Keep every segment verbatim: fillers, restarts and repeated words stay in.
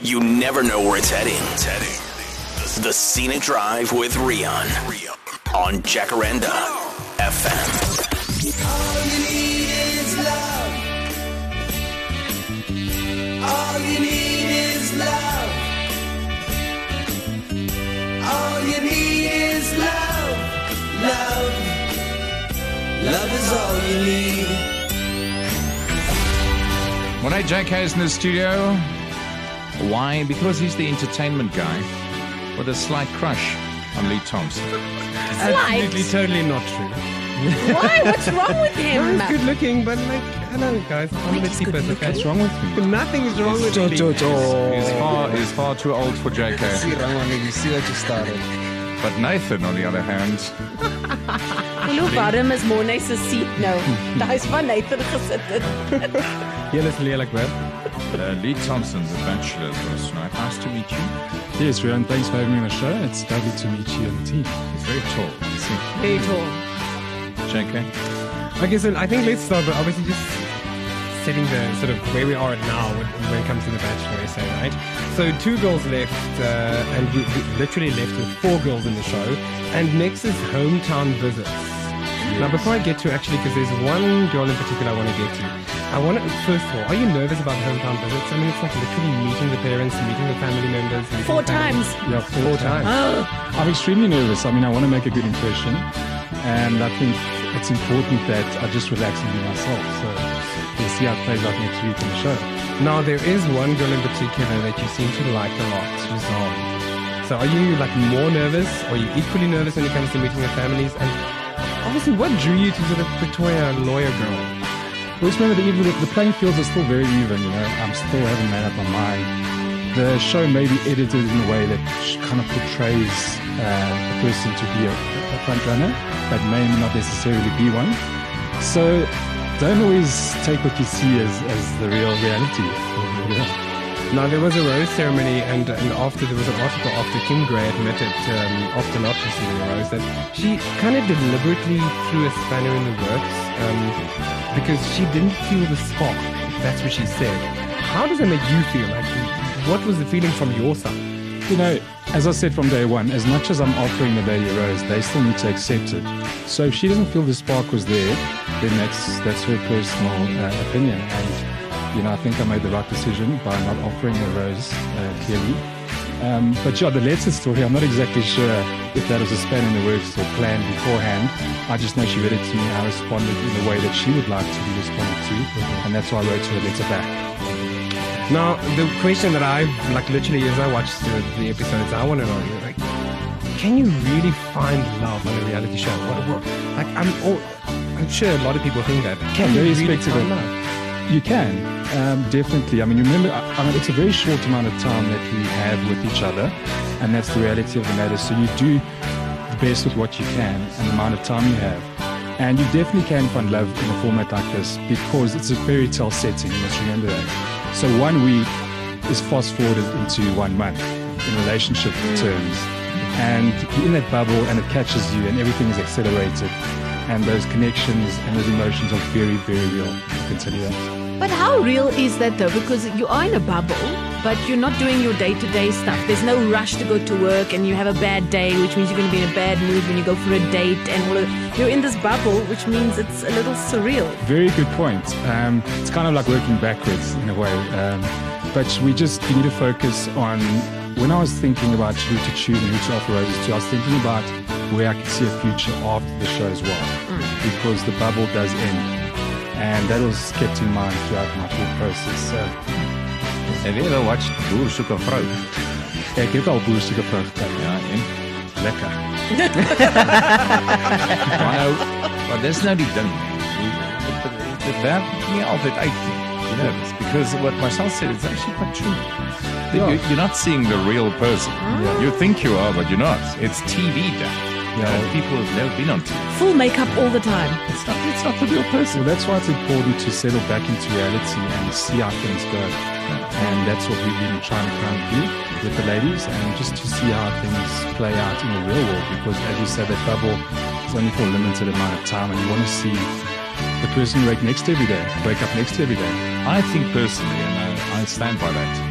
You never know where it's heading. It's heading. The Scenic Drive with Rian on Jacaranda F M. All you need is love. All you need is love. All you need is love. Love. Love is all you need. Well, hey, J K's in the studio. Why? Because he's the entertainment guy with a slight crush on Lee Thompson. Absolutely, totally not true. Why? What's wrong with him? He's good looking, but like, hello guys, I'm Like a he's bit good okay? looking? What's wrong with me? Nothing is wrong with Jo, me. Jo, Jo. He's far, he's far too old for J K. See, Ramon, you see what you started. But Nathan, on the other hand, Hoe warm is Morne se seat nou? Daar is van Nathan gesit het. Jy is lelijk, man. uh, Lee Thompson, the Bachelor, was night. Nice to meet you. Yes, Rian, thanks for having me on the show. It's lovely to meet you and the team. He's very tall. See, Very tall. J K. Okay, so I think let's start by obviously just setting the sort of where we are now when, when it comes to the Bachelor essay, right? So two girls left, uh, and we, we literally left with four girls in the show. And next is hometown visits. Yes. Now, before I get to actually, because there's one girl in particular I want to get to. I want to, first of all, are you nervous about hometown visits? I mean, it's like literally meeting the parents, meeting the family members. meeting Four the family- times. Yeah, Four times. I'm extremely nervous. I mean, I want to make a good impression. And I think it's important that I just relax and be myself. So we'll see how it plays out next week in the show. Now, there is one girl in particular that you seem to like a lot, Rizal. So are you like more nervous? Or are you equally nervous when it comes to meeting the families? And obviously, what drew you to the Pretoria lawyer girl? Well, just remember, the, even the, the playing fields are still very even, you know. I'm still haven't made up my mind. The show may be edited in a way that kind of portrays uh, a person to be a, a front runner, but may not necessarily be one. So don't always take what you see as, as the real reality. You know? Now, there was a rose ceremony, and, and after there was an article after Kim Gray admitted, um, after not receiving a rose, that she kind of deliberately threw a spanner in the works um, because she didn't feel the spark. That's what she said. How does that make you feel? Like, what was the feeling from your side? You know, as I said from day one, as much as I'm offering the lady a rose, they still need to accept it. So if she doesn't feel the spark was there, then that's that's her personal uh, opinion. And, you know, I think I made the right decision by not offering a rose, uh, clearly. Um, but yeah, the letter story, I'm not exactly sure if that was a span in the works or planned beforehand. I just know she read it to me. I responded in the way that she would like to be responded to. And that's why I wrote her a letter back. Now, the question that I've, like, literally, as I watched the, the episodes, I want to know, like, can you really find love on a reality show? What, what, like, I'm all, I'm sure a lot of people think that. Can Very you really spectacle. find love? You can, um, definitely. I mean, you remember, I I mean, it's a very short amount of time that we have with each other, and that's the reality of the matter. So you do the best with what you can and the amount of time you have. And you definitely can find love in a format like this because it's a fairy tale setting. You must remember that. So one week is fast forwarded into one month in relationship terms. And you're in that bubble and it catches you and everything is accelerated. And those connections and those emotions are very, very real. I can tell you that. But how real is that though? Because you are in a bubble, but you're not doing your day-to-day stuff. There's no rush to go to work and you have a bad day, which means you're going to be in a bad mood when you go for a date. And all of, you're in this bubble, which means it's a little surreal. Very good point. Um, it's kind of like working backwards in a way. Um, but we just we need to focus on, when I was thinking about who to choose and who to offer roses to, I was thinking about where I could see a future after the show as well. Mm. Because the bubble does end. And that was kept in mind throughout my whole process. So, Have you ever watched Boer Soek 'n Vrou? ek het al Boer Soek 'n Vrou gekijk. Ja, en lekker. Maar nou, maar dis nou die ding. Dit- Dit werk nie altyd uit nie. You know this, because what Marcel said is actually quite true. That Yeah. you- You're not seeing the real person. You think you are, but you're not. It's T V done. Yeah. And people have never been on T V. Full makeup all the time. It's not, it's not the real person. Well, that's why it's important to settle back into reality and see how things go. And that's what we've been trying to kind of do with the ladies, and just to see how things play out in the real world. Because as you said, that bubble is only for a limited amount of time, and you want to see the person you wake next to every day, wake up next to every day. I think personally, and I, I stand by that,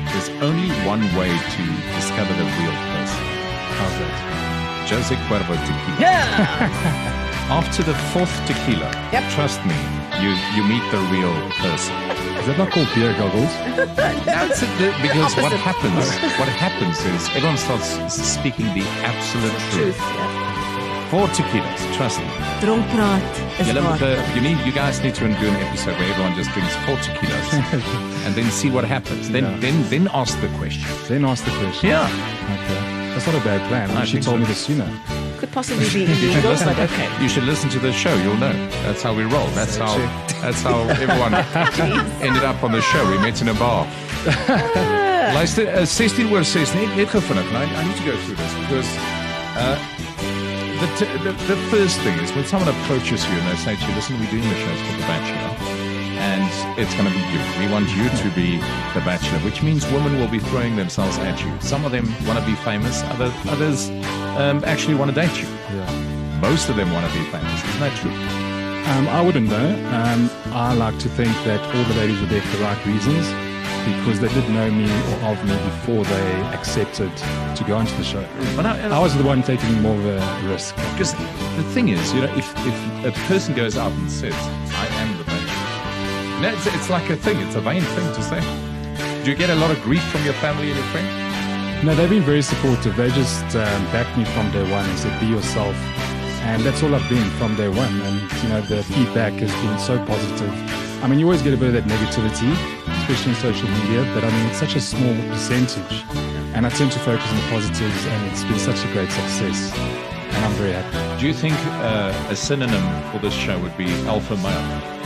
there's only one way to discover the real person. How's that? Jose Cuervo tequila. Yeah. After the fourth tequila, Yep. trust me, you, you meet the real person. Is that not called beer goggles? That's it, the- because what Opposite. happens, what happens is everyone starts speaking the absolute truth. Truth. Yeah. Four tequilas, trust me. Dronk praat is Julle hard. moet, uh, you need, you guys need to do an episode where everyone just drinks four tequilas and then see what happens. Then, Yeah. then, then ask the question. Then ask the question. Yeah. Okay. That's not a bad plan. I You should think told so. me this sooner. Could possibly be illegal, but okay. You should listen to the show. You'll know. That's how we roll. That's how. true. That's how everyone ended up on the show. We met in a bar. Luister, uh, sixteen oor six. Net, net gou vinnig. I, I need to go through this because uh, the, t- the the first thing is when someone approaches you and they say to you, "Listen, we're doing the show called The Bachelor, and it's going to be you. We want you to be the Bachelor," which means women will be throwing themselves at you. Some of them want to be famous. Other others um, actually want to date you. Yeah. Most of them want to be famous. Isn't that true? Um, I wouldn't know. Um, I like to think that all the ladies were there for the right reasons because they did know me or of me before they accepted to go into the show. But I, I was the one taking more of a risk. because the thing is, you know, if, if a person goes out and says, "I am the Bachelor," no, it's, it's like a thing. It's a vain thing to say. Do you get a lot of grief from your family and your friends? No, they've been very supportive. They just um, backed me from day one and said, "Be yourself." And that's all I've been from day one. And, you know, the feedback has been so positive. I mean, you always get a bit of that negativity, especially on social media, but I mean, it's such a small percentage. And I tend to focus on the positives, and it's been such a great success. And I'm very happy. Do you think uh, a synonym for this show would be alpha male?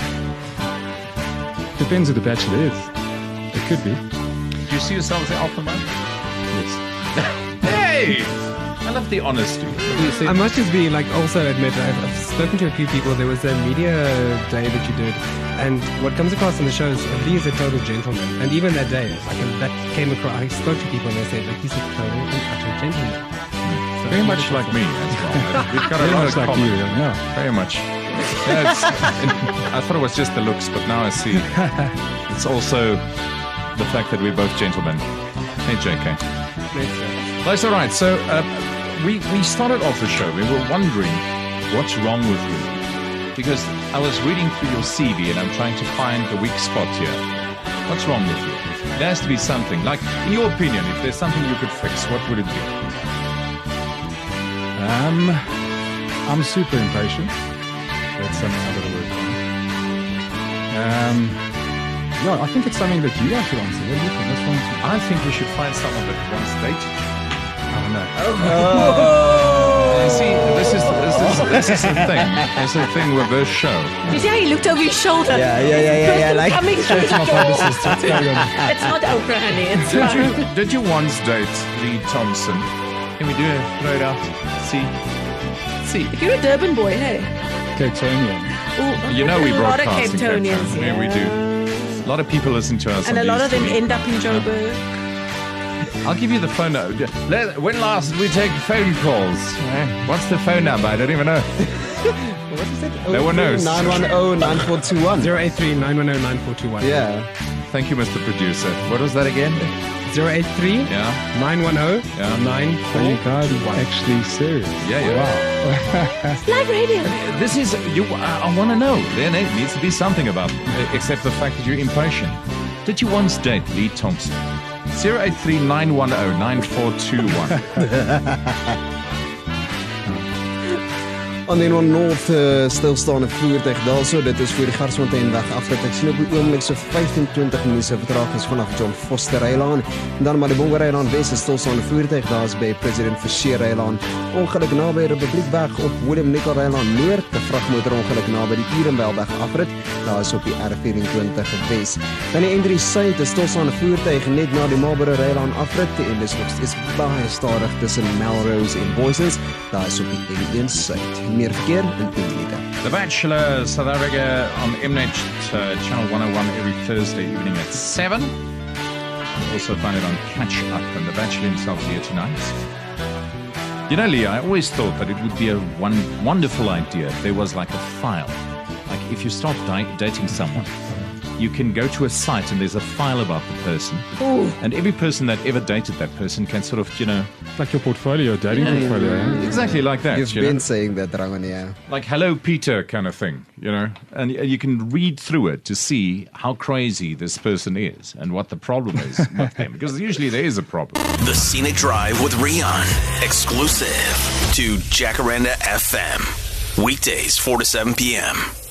Depends who the bachelor is. It could be. Do you see yourself as an alpha male? Yes. Hey! I love the honesty. I must just be like also admit I've, I've spoken to a few people. There was a media day that you did, and what comes across in the show is he is a total gentleman. And even that day, like and that came across. I spoke to people and they said like he's a total and utter gentleman. So Very much like me as well. We've got a Very lot much of like common. you. Yeah. Very much. Yeah, it's, I thought it was just the looks, but now I see it's also the fact that we're both gentlemen. Hey, J K. That's all right. So uh, we we started off the show. We were wondering what's wrong with you because I was reading through your C V and I'm trying to find the weak spot here. What's wrong with you? There has to be something. Like, in your opinion, if there's something you could fix, what would it be? Um, I'm super impatient. That's something I've got to work on. Um, yeah, I think it's something that you guys should answer. What do you think? What's wrong with you? I think we should find someone that wants dated you. I don't know. You see, this is this is this is the thing. It's the thing with this show. You see how he looked over his shoulder? Yeah, yeah, yeah, yeah, yeah, Person like- coming through the My door. publicist, what's going on? It's not Oprah, honey. It's Did fine. you did you once date Lee Thompson? Can we do it? Throw it out. See, see. You're a Durban boy, hey? Cape Townian. Ooh, You know we a lot of broadcast Cape in Cape Townians, Town. Yeah, we do. A lot of people listen to us, And on a lot these of them three. end up in Joburg. I'll give you the phone number. Let- When last did we take phone calls? Eh? What's the phone number? I don't even know. What is it? No one knows. nine one zero nine four two one. zero eight three nine one zero nine four two one. Yeah. Thank you, Mister Producer. What was that again? zero eight three Yeah, nine one zero Yeah. nine Are you four guys two one. actually serious? yeah, yeah. Live radio. This is you. I, I want to know. There needs to be something about, except the fact that you're impatient. Did you once date Lee Thompson? zero eight three nine one zero nine four two one. On die North uh, stilstaande voertuig daarso, dit is voor die Garsfonteinweg afrit. Ek sien op die oomblik so vyf-en-twintig minute vertragings vanaf John Foster Rylaan. En dan maar die Bongo Rylaan Wes is stilstaande voertuig, daar is by President Forsier Rylaan. Ongeluk naby Republiekweg op Willem Nicol Rylaan Noord, 'n vragmotor ongeluk naby die Urenwelweg afrit. Daar is op die R vyf-en-twintig Wes. Dan die N drie Suid is stilstaande voertuig net na die Marlborough Rylaan afrit. En dis nog steeds baie stadig tussen Melrose en Boysens. Daar is op die N een Suid. Meer verkeer in tien minute. The Bachelor, South Africa on Mnet uh, Channel one oh one every Thursday evening at seven. You also find it on Catch Up, and The Bachelor himself is here tonight. You know, Lee, I always thought that it would be a one wonderful idea if there was like a file. Like if you start di- dating someone, you can go to a site and there's a file about the person. Ooh. And every person that ever dated that person can sort of, you know... It's like your portfolio, dating portfolio. Eh? Exactly like that. You've you been know? saying that, Rangan, yeah. Like Hello Peter kind of thing, you know? And and you can read through it to see how crazy this person is and what the problem is with them. Because usually there is a problem. The Scenic Drive with Rian. Exclusive to Jacaranda F M. Weekdays, four to seven p.m.